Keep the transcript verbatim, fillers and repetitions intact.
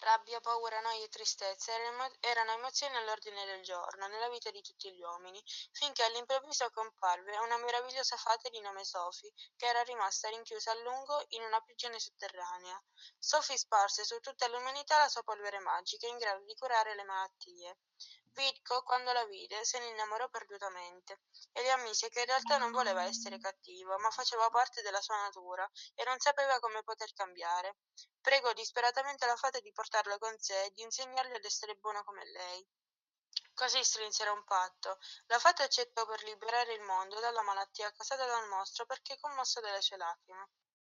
Rabbia, paura, noia e tristezza erano erano emozioni all'ordine del giorno nella vita di tutti gli uomini, finché all'improvviso comparve una meravigliosa fata di nome Sophie, che era rimasta rinchiusa a lungo in una prigione sotterranea. Sophie sparse su tutta l'umanità la sua polvere magica in grado di curare le malattie. Vidko, quando la vide, se ne innamorò perdutamente e le ammise che in realtà non voleva essere cattiva, ma faceva parte della sua natura e non sapeva come poter cambiare. Pregò disperatamente la fata di portarla con sé e di insegnarle ad essere buona come lei. Così strinsero un patto. La fata accettò per liberare il mondo dalla malattia causata dal mostro perché commossa dalle sue lacrime.